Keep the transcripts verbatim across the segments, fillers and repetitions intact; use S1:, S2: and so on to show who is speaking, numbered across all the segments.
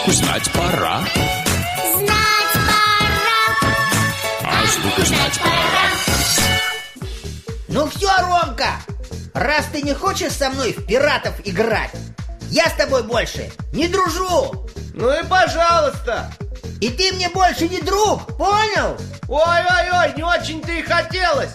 S1: Азбуку знать пора.
S2: Знать пора.
S1: Азбуку знать пора.
S3: Ну все, Ромка, раз ты не хочешь со мной в пиратов играть, я с тобой больше не дружу.
S4: Ну и пожалуйста.
S3: И ты мне больше не друг, понял?
S4: Ой-ой-ой, не очень-то и хотелось.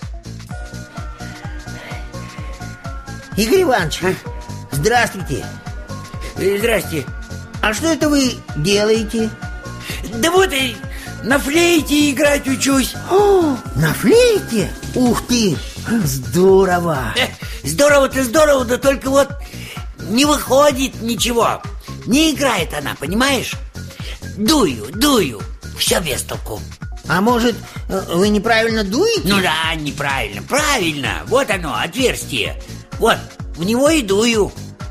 S3: Игорь Иванович, а? Здравствуйте.
S5: Здрасте.
S3: А что это вы делаете?
S5: Да вот и на флейте играть учусь.
S3: О, на флейте? Ух ты, здорово.
S5: Здорово-то здорово, да только вот не выходит ничего. Не играет она, понимаешь? Дую, дую, все без толку.
S3: А может, вы неправильно дуете?
S5: Ну да, неправильно, правильно. Вот оно, отверстие. Вот, в него и дую.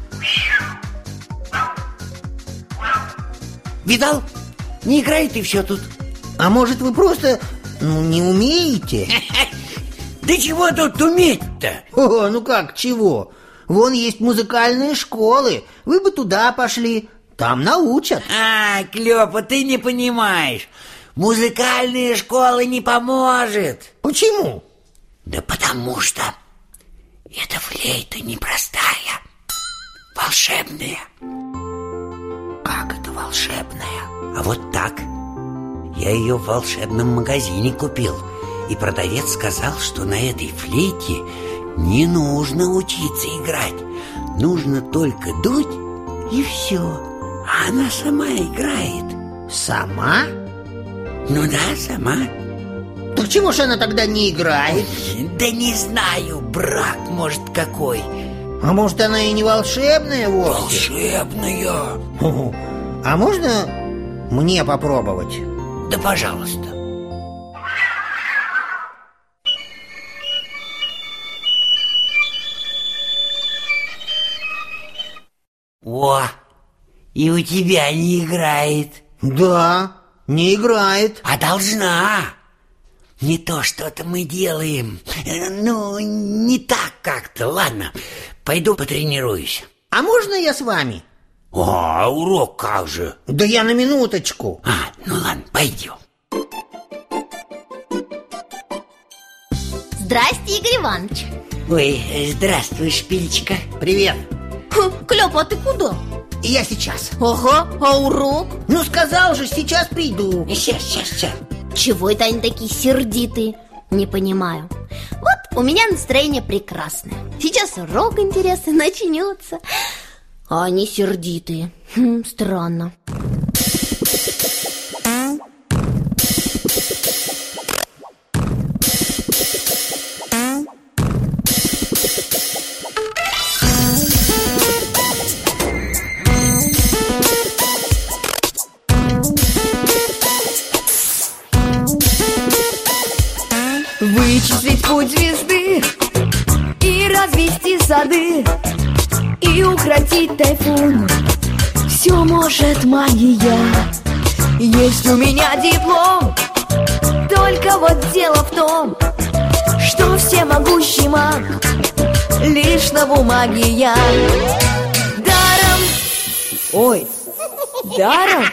S5: Видал? Не играет и все тут.
S3: А может, вы просто, ну, не умеете?
S5: Да чего тут уметь-то?
S3: О, ну как, чего? Вон есть музыкальные школы. Вы бы туда пошли, там научат.
S5: А, Клёпа, ты не понимаешь. Музыкальные школы не поможет.
S3: Почему?
S5: Да потому что эта флейта непростая, волшебная. Как это волшебная? А вот так. Я ее в волшебном магазине купил, и продавец сказал, что на этой флейте не нужно учиться играть. Нужно только дуть, и все. А она сама играет.
S3: Сама?
S5: Ну да, сама.
S3: Так чего же она тогда не играет?
S5: Да не знаю, брак, может, какой.
S3: А может, она и не волшебная вовсе?
S5: Волшебная.
S3: А можно мне попробовать?
S5: Да пожалуйста. О, и у тебя не играет.
S3: Да, не играет.
S5: А должна. Не то что-то мы делаем. Ну, не так как-то. Ладно, пойду потренируюсь.
S3: А можно я с вами?
S5: А, урок как же?
S3: Да я на минуточку.
S5: А, ну ладно, пойдем.
S2: Здрасте, Игорь Иванович.
S5: Ой, здравствуй, Шпилечка.
S3: Привет.
S2: Клёп, а ты куда?
S3: Я сейчас.
S2: Ага, а урок?
S3: Ну сказал же, сейчас приду.
S5: Сейчас, сейчас, сейчас.
S2: Чего это они такие сердитые? Не понимаю. Вот у меня настроение прекрасное. Сейчас урок интересный начнется. А они сердитые. Хм, странно.
S6: Вычислить путь звезды и развести сады, и укротить тайфун. Все может магия. Есть у меня диплом, только вот дело в том, что всемогущий маг лишь на бумаге я. Даром, ой, даром,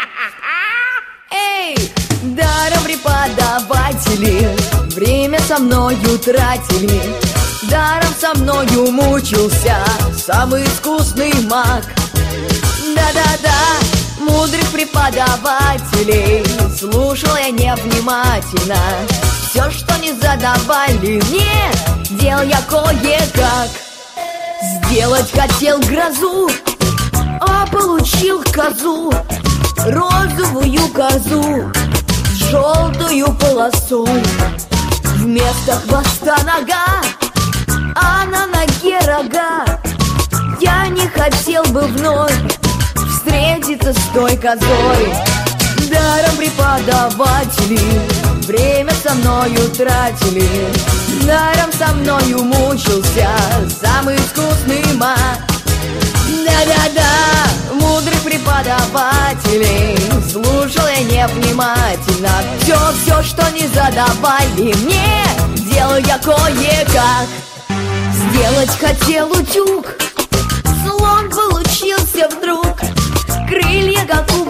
S6: эй, даром преподаватели время со мною тратили, даром со мною мучился самый искусный маг. Да-да-да, мудрых преподавателей слушал я невнимательно. Все, что не задавали мне, делал я кое-как. Сделать хотел грозу, а получил козу, розовую козу с желтую полосой. Вместо хвоста нога, а на ноге рога. Я не хотел бы вновь встретиться с той козой. Даром преподаватели время со мною тратили, даром со мною мучился самый искусный маг. Да-да-да, мудрых преподавателей слушал я невнимательно. Все-все, что не задавали мне, делал я кое-как. Сделать хотел утюг, слон получился вдруг, крылья как у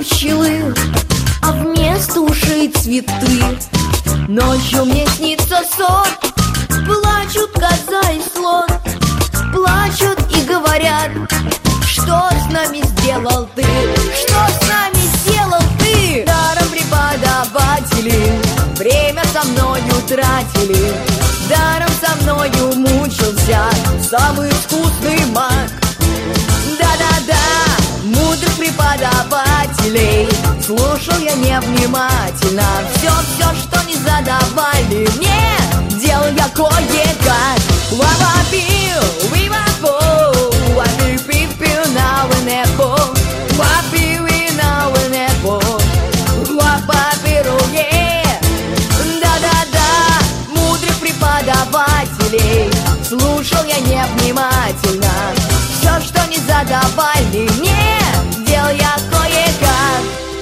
S6: ангелы, а вместо ушей цветы. Ночью мне снится сон, плачут коза и слон, плачут и говорят: что с нами сделал ты? Что с нами сделал ты? Даром преподаватели время со мною тратили, даром со мною мучился самый искусный маг. Да-да-да, мудрых преподавателей слушал я невнимательно. Все-все, что не задавали мне, делал я кое-как. Ва-ва-пиу, ви-ва-пу, ва-пиу-пиу-пиу, now and ever. Ва-пиу-и, now and ever. Ва-па-пиру, yeah. Да-да-да, мудрых преподавателей слушал я невнимательно. Все, что не задавали мне, делал я кое-как.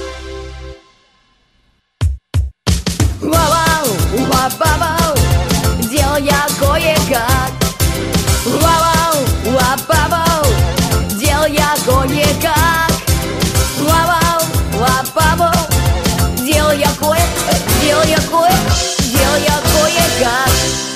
S6: Вау-вау, ва-ба-вау, делал я кое-как. Вау-вау, ва-ба-вау, делал я кое-как. Вау-вау, ва-ба-вау, делал я кое, делал я кое, делал я кое-как.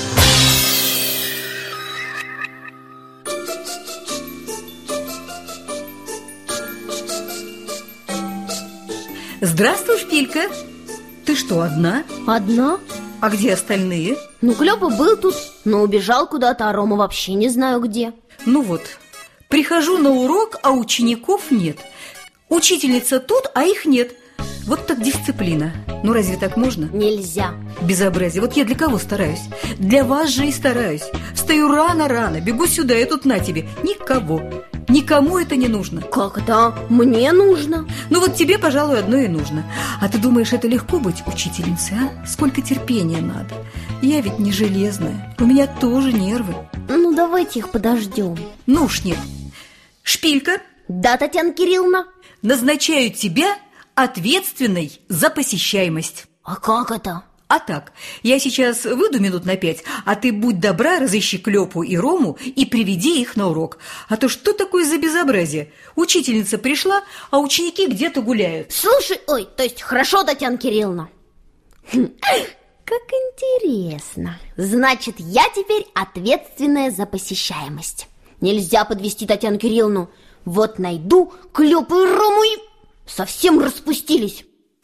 S7: Здравствуй, Шпилька. Ты что, одна?
S2: Одна?
S7: А где остальные?
S2: Ну, Клёпа был тут, но убежал куда-то, а Рома вообще не знаю где.
S7: Ну вот, прихожу на урок, а учеников нет. Учительница тут, а их нет. Вот так дисциплина. Ну разве так можно?
S2: Нельзя.
S7: Безобразие. Вот я для кого стараюсь? Для вас же и стараюсь. Встаю рано-рано, бегу сюда, и тут на тебе. Никого. Никому это не нужно.
S2: Как это? Мне нужно.
S7: Ну вот тебе, пожалуй, одно и нужно. А ты думаешь, это легко быть учительницей, а? Сколько терпения надо. Я ведь не железная. У меня тоже нервы.
S2: Ну, давайте их подождем.
S7: Ну уж нет. Шпилька.
S2: Да, Татьяна Кирилловна?
S7: Назначаю тебя ответственной за посещаемость.
S2: А как это?
S7: А так, я сейчас выйду минут на пять, а ты будь добра, разыщи Клёпу и Рому и приведи их на урок. А то что такое за безобразие? Учительница пришла, а ученики где-то гуляют.
S2: Слушай, ой, то есть хорошо, Татьяна Кирилловна. Как интересно. Значит, я теперь ответственная за посещаемость. Нельзя подвести Татьяну Кирилловну. Вот найду Клёпу и Рому и... Совсем распустились.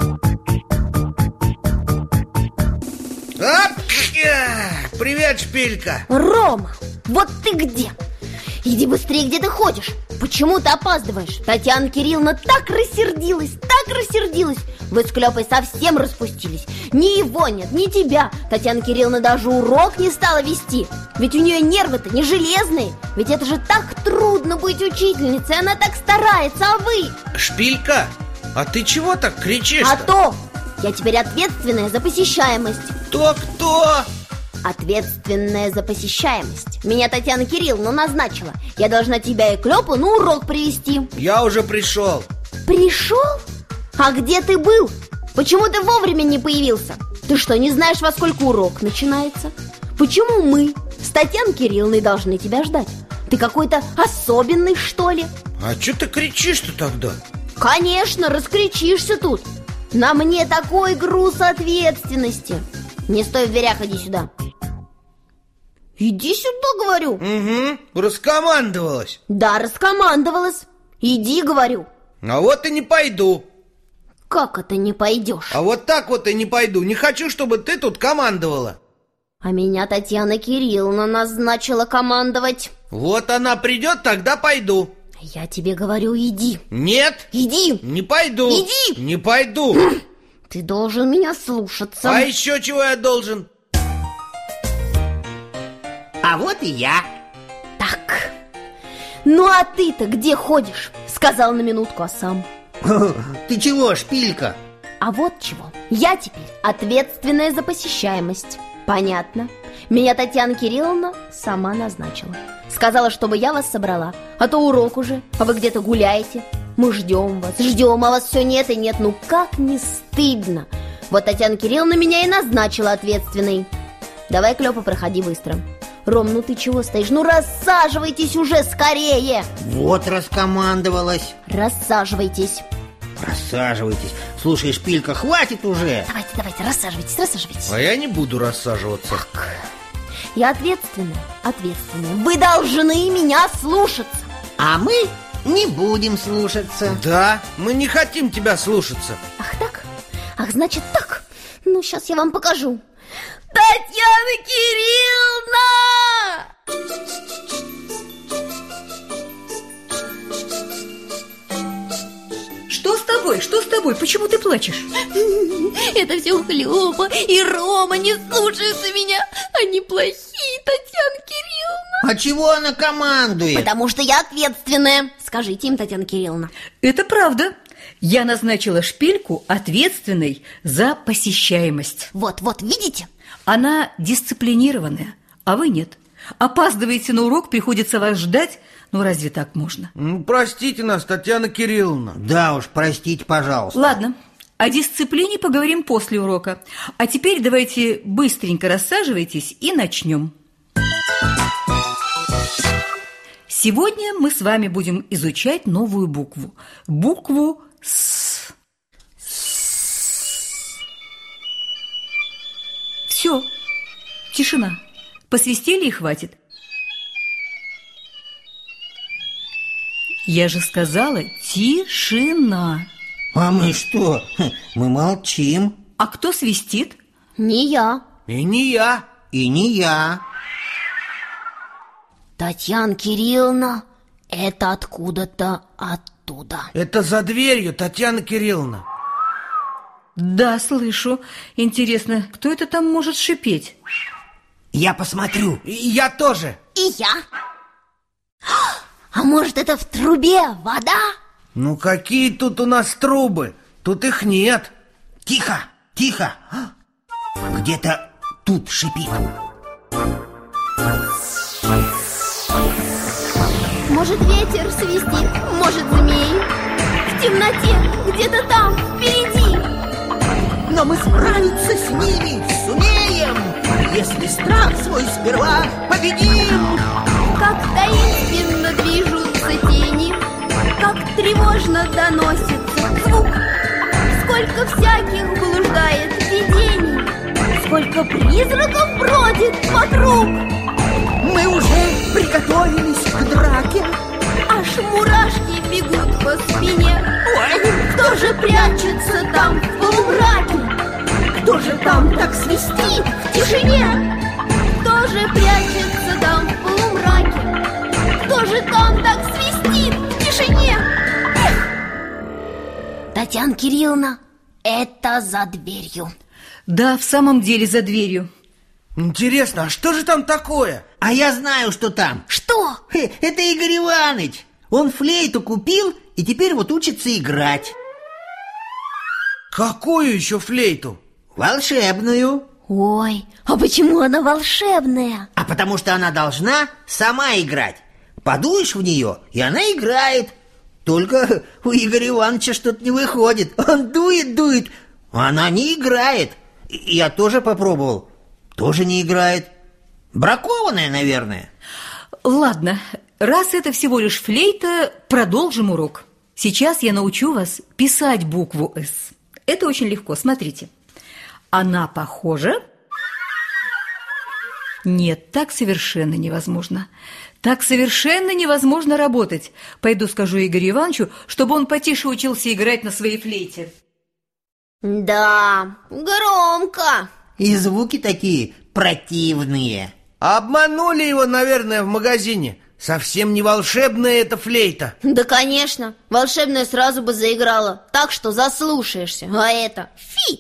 S4: Оп! Привет, Шпилька.
S2: Рома, вот ты где? Иди быстрее, где ты ходишь? Почему ты опаздываешь? Татьяна Кирилловна так рассердилась, так рассердилась. Вы с Клёпой совсем распустились. Ни его нет, ни тебя. Татьяна Кирилловна даже урок не стала вести. Ведь у нее нервы-то не железные. Ведь это же так трудно быть учительницей. Она так старается, а вы?
S4: Шпилька, а ты чего так кричишь-то?
S2: А то я теперь ответственная за посещаемость.
S4: Кто-кто?
S2: Ответственная за посещаемость. Меня Татьяна Кирилловна назначила. Я должна тебя и Клёпу на урок привести.
S4: Я уже пришел.
S2: Пришел? А где ты был? Почему ты вовремя не появился? Ты что, не знаешь, во сколько урок начинается? Почему мы с Татьяной Кирилловной должны тебя ждать? Ты какой-то особенный, что ли?
S4: А что ты кричишь-то тогда?
S2: Конечно, раскричишься тут. На мне такой груз ответственности. Не стой в дверях, иди сюда. Иди сюда, говорю.
S4: Угу, раскомандовалась.
S2: Да, раскомандовалась. Иди, говорю.
S4: А вот и не пойду.
S2: Как это не пойдешь?
S4: А вот так вот и не пойду. Не хочу, чтобы ты тут командовала.
S2: А меня Татьяна Кирилловна назначила командовать.
S4: Вот она придет, тогда пойду.
S2: Я тебе говорю, иди.
S4: Нет.
S2: Иди.
S4: Не пойду.
S2: Иди.
S4: Не пойду.
S2: Ты должен меня слушаться.
S4: А еще чего я должен?
S3: А вот и я.
S2: Так. Ну а ты-то где ходишь? Сказал на минутку, а сам.
S3: Ты чего, Шпилька?
S2: А вот чего. Я теперь ответственная за посещаемость. Понятно. Меня Татьяна Кирилловна сама назначила. Сказала, чтобы я вас собрала. А то урок уже, а вы где-то гуляете. Мы ждем вас, ждем, а вас все нет и нет. Ну как не стыдно. Вот Татьяна Кирилловна меня и назначила ответственной. Давай, Клёпа, проходи быстро. Ром, ну ты чего стоишь? Ну рассаживайтесь уже скорее.
S3: Вот раскомандовалась.
S2: Рассаживайтесь.
S3: Рассаживайтесь. Слушай, Шпилька, хватит уже.
S2: Давайте, давайте, рассаживайтесь, рассаживайтесь.
S4: А я не буду рассаживаться.
S2: Я ответственная, ответственная. Вы должны меня слушаться.
S3: А мы не будем слушаться.
S4: Да, мы не хотим тебя слушаться.
S2: Ах так? Ах, значит так. Ну, сейчас я вам покажу. Татьяна Кирилловна!
S7: Что с тобой? Что с тобой? Почему ты плачешь?
S2: Это все Хлёпа и Рома не слушаются меня. Они плохие, Татьяна Кирилловна.
S3: А чего она командует?
S2: Потому что я ответственная. Скажите им, Татьяна Кирилловна.
S7: Это правда. Я назначила Шпильку ответственной за посещаемость.
S2: Вот, вот, видите?
S7: Она дисциплинированная, а вы нет. Опаздываете на урок, приходится вас ждать. Ну, разве так можно?
S4: Ну, простите нас, Татьяна Кирилловна.
S3: Да уж, простите, пожалуйста.
S7: Ладно, о дисциплине поговорим после урока. А теперь давайте быстренько рассаживайтесь и начнем. Сегодня мы с вами будем изучать новую букву. Букву «С». Все, тишина. Посвистели и хватит. Я же сказала тишина.
S3: А мы что? Мы молчим.
S7: А кто свистит?
S2: Не я.
S4: И не я.
S3: И не я.
S2: Татьяна Кирилловна, это откуда-то оттуда.
S4: Это за дверью, Татьяна Кирилловна.
S7: Да, слышу. Интересно, кто это там может шипеть?
S3: Я посмотрю.
S4: И я тоже.
S2: И я. А может, это в трубе вода?
S4: Ну, какие тут у нас трубы? Тут их нет.
S3: Тихо, тихо. Где-то тут шипит.
S2: Может, ветер свистит, может, змей. В темноте, где-то там, впереди.
S3: Но мы справиться с ними сумеем, если страх свой сперва победим.
S2: Как таинственно движутся тени, как тревожно доносится звук. Сколько всяких блуждает видений, сколько призраков бродит вокруг.
S3: Мы уже приготовились к драке.
S2: Аж мурашки бегут по спине. Ой, кто же прячется там в полумраке? Кто же там так свистит в тишине? Кто же прячется там в полумраке? Кто же там так свистит в тишине? Эх! Татьяна Кирилловна, это за дверью.
S7: Да, в самом деле за дверью.
S4: Интересно, а что же там такое?
S3: А я знаю, что там.
S2: Что?
S3: Хе, это Игорь Иванович. Он флейту купил и теперь вот учится играть.
S4: Какую еще флейту?
S3: Волшебную.
S2: Ой, а почему она волшебная?
S3: А потому что она должна сама играть. Подуешь в нее, и она играет. Только у Игоря Ивановича что-то не выходит. Он дует, дует, а она не играет. И я тоже попробовал. Тоже не играет. Бракованная, наверное.
S7: Ладно, раз это всего лишь флейта, продолжим урок. Сейчас я научу вас писать букву «С». Это очень легко, смотрите. Она похожа? Нет, так совершенно невозможно. Так совершенно невозможно работать. Пойду скажу Игорю Ивановичу, чтобы он потише учился играть на своей флейте.
S2: Да, громко.
S3: И звуки такие противные.
S4: Обманули его, наверное, в магазине. Совсем не волшебная эта флейта.
S2: Да, конечно, волшебная сразу бы заиграла. Так что заслушаешься. А это фи.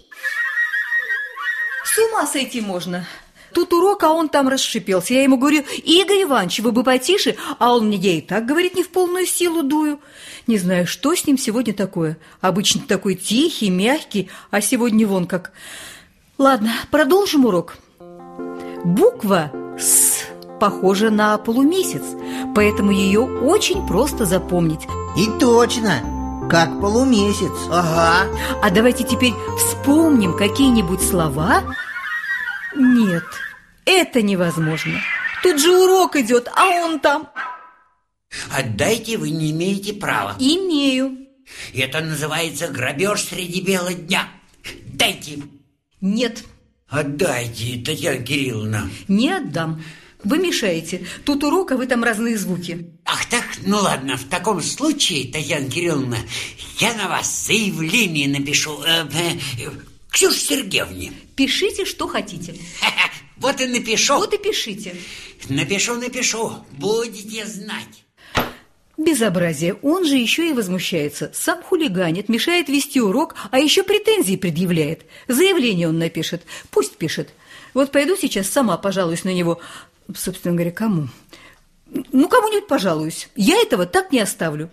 S7: С ума сойти можно. Тут урок, а он там расшипелся. Я ему говорю: Игорь Иванович, вы бы потише. А он мне: я и так, говорит, не в полную силу дую. Не знаю, что с ним сегодня такое. Обычно такой тихий, мягкий, а сегодня вон как. Ладно, продолжим урок. Буква «С» похожа на полумесяц, поэтому ее очень просто запомнить.
S3: И точно, как полумесяц.
S4: Ага.
S7: А давайте теперь вспомним какие-нибудь слова. Нет, это невозможно. Тут же урок идет, а он там.
S5: Отдайте, вы не имеете права.
S7: Имею.
S5: Это называется грабеж среди бела дня. Дайте.
S7: Нет,
S5: Отдайте, Татьяна Кирилловна.
S7: не отдам. Вы мешаете. Тут урок, а вы там разные звуки.
S5: Ах так, ну ладно, в таком случае, Татьяна Кирилловна, я на вас заявление напишу э, э, Ксюше Сергеевне.
S7: Пишите, что хотите.
S5: Ха-ха, вот и напишу.
S7: Вот и пишите.
S5: Напишу, напишу, будете знать.
S7: Безобразие. Он же еще и возмущается. Сам хулиганит, мешает вести урок, а еще претензии предъявляет. Заявление он напишет. Пусть пишет. Вот пойду сейчас сама пожалуюсь на него. Собственно говоря, кому? Ну, кому-нибудь пожалуюсь. Я этого так не оставлю.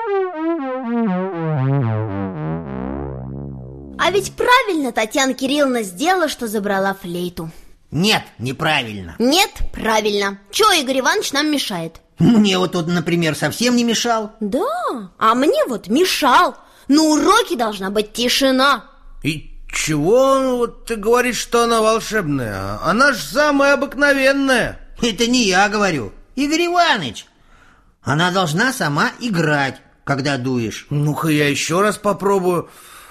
S2: А ведь правильно Татьяна Кирилловна сделала, что забрала флейту.
S3: Нет, неправильно.
S2: Нет, правильно. Чего Игорь Иванович нам мешает?
S3: Мне вот он, например, совсем не мешал.
S2: Да, а мне вот мешал. На уроке должна быть тишина.
S4: И чего вот ты говоришь, что она волшебная? Она ж самая обыкновенная.
S3: Это не я говорю, Игорь Иванович. Она должна сама играть, когда дуешь.
S4: Ну-ка я еще раз попробую.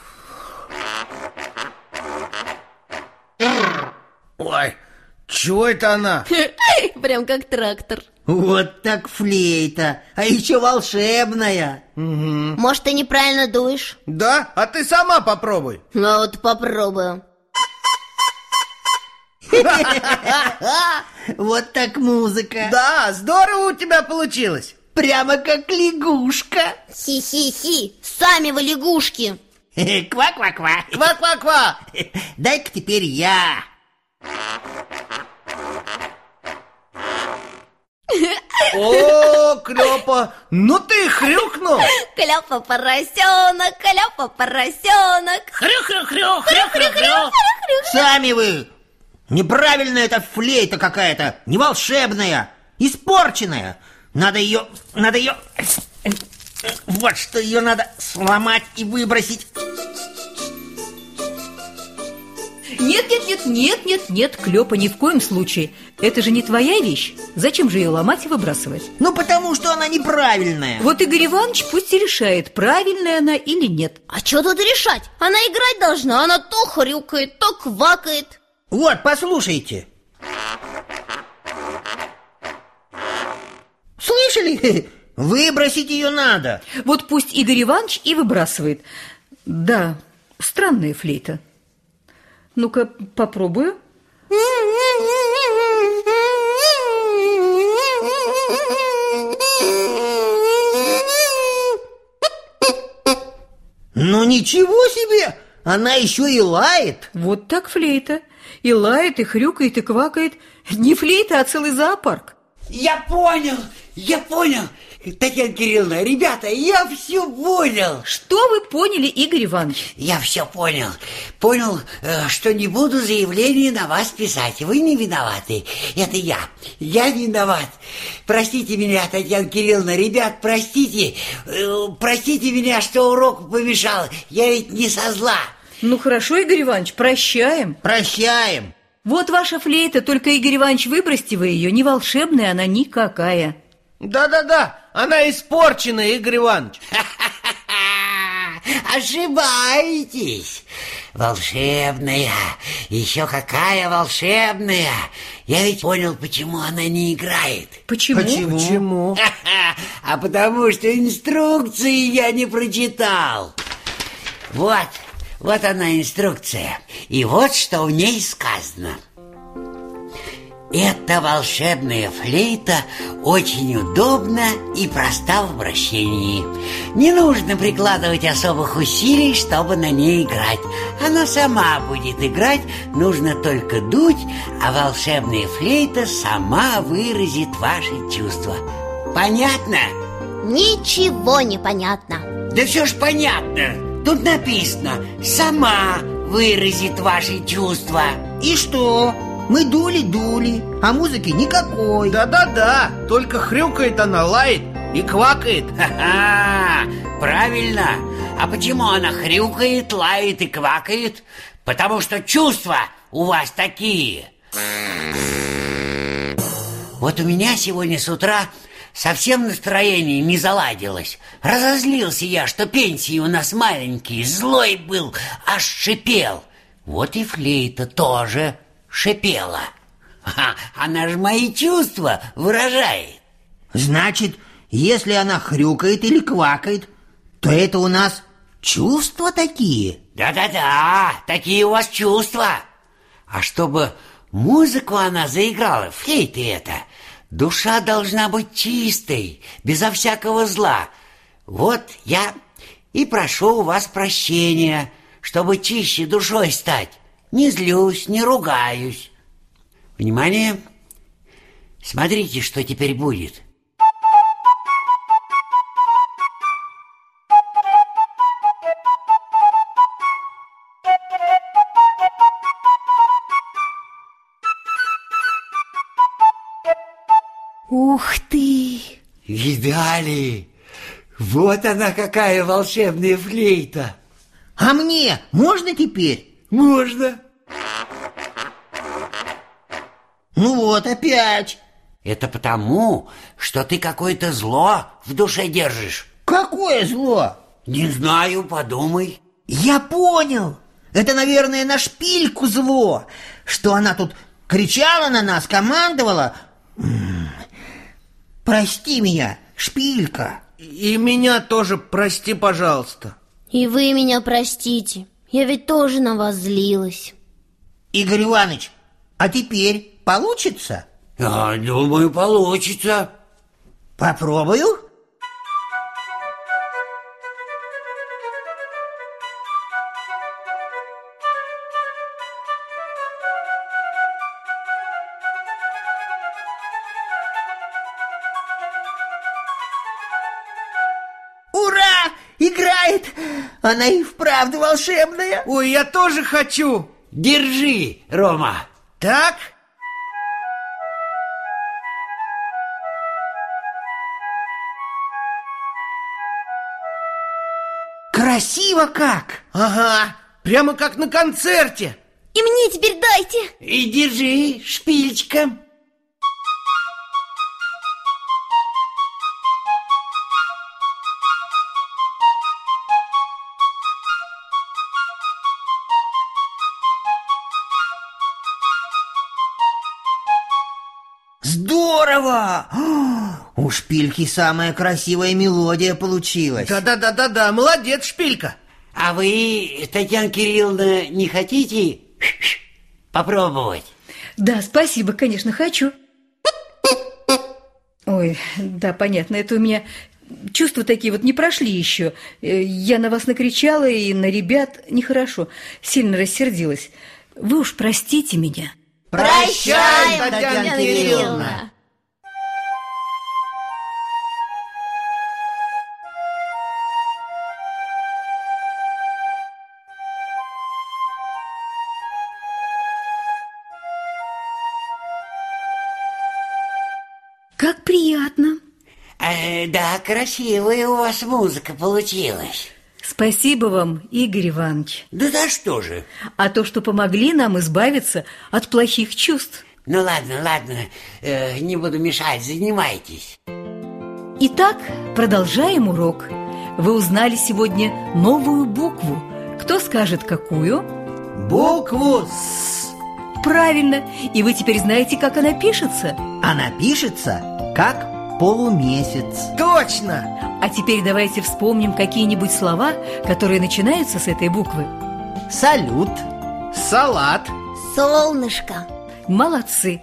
S4: Ой, чего это она?
S2: Прям как трактор.
S3: Вот так флейта, а еще волшебная.
S4: Угу.
S2: Может, ты неправильно дуешь?
S4: Да? А ты сама попробуй.
S2: Ну вот попробую.
S3: Вот так музыка.
S4: Да, здорово у тебя получилось.
S3: Прямо как лягушка.
S2: Хи-хи-хи, сами вы лягушки.
S3: Ква-ква-ква.
S4: Ква-ква-ква.
S3: Дай-ка теперь я.
S4: О, Клёпа, ну ты хрюкнул.
S2: Кляпа поросенок, кляпа поросенок.
S5: Хрю-хрю-хрю, хрю-хрю-хрю.
S3: Сами вы. Неправильная эта флейта какая-то, не волшебная, испорченная. Надо ее, надо ее, вот что ее надо сломать и выбросить.
S7: Нет, нет, нет, нет, нет, нет, Клёпа, ни в коем случае. Это же не твоя вещь. Зачем же ее ломать и выбрасывать?
S3: Ну, потому что она неправильная.
S7: Вот Игорь Иванович пусть и решает, правильная она или нет.
S2: А что тут решать? Она играть должна, она то хрюкает, то квакает.
S3: Вот, послушайте. Слышали? Выбросить ее надо.
S7: Вот пусть Игорь Иванович и выбрасывает. Да, странная флейта. Ну-ка, попробую.
S3: Ну ничего себе! Она еще и лает.
S7: Вот так флейта. И лает, и хрюкает, и квакает. Не флейта, а целый зоопарк.
S5: Я понял, я понял. Татьяна Кирилловна, ребята, я все понял.
S7: Что вы поняли, Игорь Иванович?
S5: Я все понял. Понял, что не буду заявление на вас писать. Вы не виноваты. Это я. Я виноват. Простите меня, Татьяна Кирилловна. Ребят, простите. Простите меня, что урок помешал. Я ведь не со зла.
S7: Ну хорошо, Игорь Иванович, прощаем.
S3: Прощаем.
S7: Вот ваша флейта, только, Игорь Иванович, выбросьте вы ее. Не волшебная она никакая.
S4: Да-да-да, она испорчена, Игорь Иванович.
S5: Ошибаетесь. Волшебная. Еще какая волшебная. Я ведь понял, почему она не играет.
S7: Почему?
S3: Почему?
S4: Почему?
S5: А потому что инструкции я не прочитал. Вот, вот она инструкция. И вот что в ней сказано. Эта волшебная флейта очень удобна и проста в обращении. Не нужно прикладывать особых усилий, чтобы на ней играть. Она сама будет играть, нужно только дуть, а волшебная флейта сама выразит ваши чувства. Понятно?
S2: Ничего не понятно.
S5: Да все ж понятно. Тут написано «сама выразит ваши чувства».
S3: И что? Мы дули-дули, а музыки никакой.
S4: Да-да-да, только хрюкает она, лает и квакает.
S5: Ха-ха, правильно. А почему она хрюкает, лает и квакает? Потому что чувства у вас такие. Вот у меня сегодня с утра совсем настроение не заладилось. Разозлился я, что пенсии у нас маленькие, злой был, аж шипел. Вот и флейта тоже шипела. Ха, она же мои чувства выражает.
S3: Значит, если она хрюкает или квакает, то это у нас чувства такие?
S5: Да-да-да, такие у вас чувства. А чтобы музыку она заиграла, флейта эта, душа должна быть чистой, безо всякого зла. Вот я и прошу у вас прощения, чтобы чище душой стать. Не злюсь, не ругаюсь. Внимание! Смотрите, что теперь будет.
S2: Ух ты!
S5: Видали? Вот она какая волшебная флейта.
S3: А мне можно теперь?
S5: Можно.
S3: Ну вот опять.
S5: Это потому, что ты какое-то зло в душе держишь.
S3: Какое зло?
S5: Не знаю, подумай.
S3: Я понял. Это, наверное, на шпильку зло, что она тут кричала на нас, командовала. Прости меня, шпилька.
S4: И меня тоже прости, пожалуйста.
S2: И вы меня простите. Я ведь тоже на вас злилась.
S3: Игорь Иванович, а теперь получится?
S5: Я думаю, получится.
S3: Попробую. Ура! Играет! Она и вправду волшебная.
S4: Ой, я тоже хочу.
S5: Держи, Рома.
S4: Так?
S3: Красиво как!
S4: Ага, прямо как на концерте.
S2: И мне теперь дайте.
S5: И держи, шпилечка.
S3: Здорово! У шпильки самая красивая мелодия получилась.
S4: Да-да-да-да-да, молодец, шпилька.
S5: А вы, Татьяна Кирилловна, не хотите попробовать?
S7: Да, спасибо, конечно, хочу. Ой, да, понятно, это у меня чувства такие вот не прошли еще. Я на вас накричала и на ребят нехорошо, сильно рассердилась. Вы уж простите меня.
S3: Прощай,
S4: Татьяна
S3: Татьяна Кирилловна.
S7: Как приятно.
S5: Э, да, красивая у вас музыка получилась.
S7: Спасибо вам, Игорь Иванович.
S5: Да за что же?
S7: А то, что помогли нам избавиться от плохих чувств.
S5: Ну ладно, ладно, э, не буду мешать, занимайтесь.
S7: Итак, продолжаем урок. Вы узнали сегодня новую букву. Кто скажет, какую?
S3: Букву «С».
S7: Правильно. И вы теперь знаете, как она пишется.
S3: Она пишется как полумесяц.
S4: Точно.
S7: А теперь давайте вспомним какие-нибудь слова, которые начинаются с этой буквы.
S3: Салют.
S4: Салат.
S2: Солнышко.
S7: Молодцы.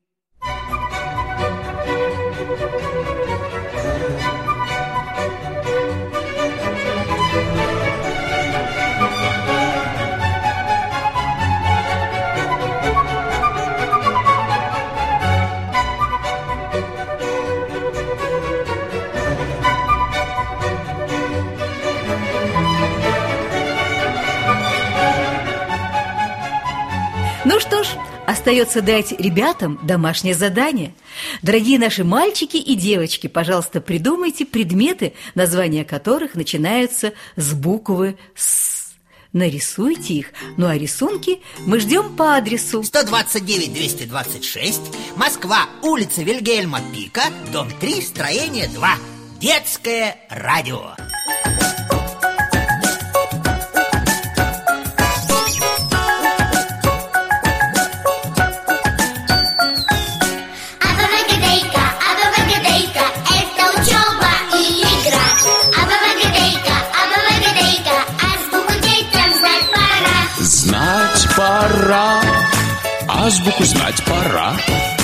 S7: Ну что ж, остается дать ребятам домашнее задание. Дорогие наши мальчики и девочки, пожалуйста, придумайте предметы, названия которых начинаются с буквы «С». нарисуйте их. Ну а рисунки мы ждем по адресу
S3: сто двадцать девять двести двадцать шесть, Москва, улица Вильгельма Пика, дом три, строение два. Детское радио.
S1: Знать пора, азбуку знать пора.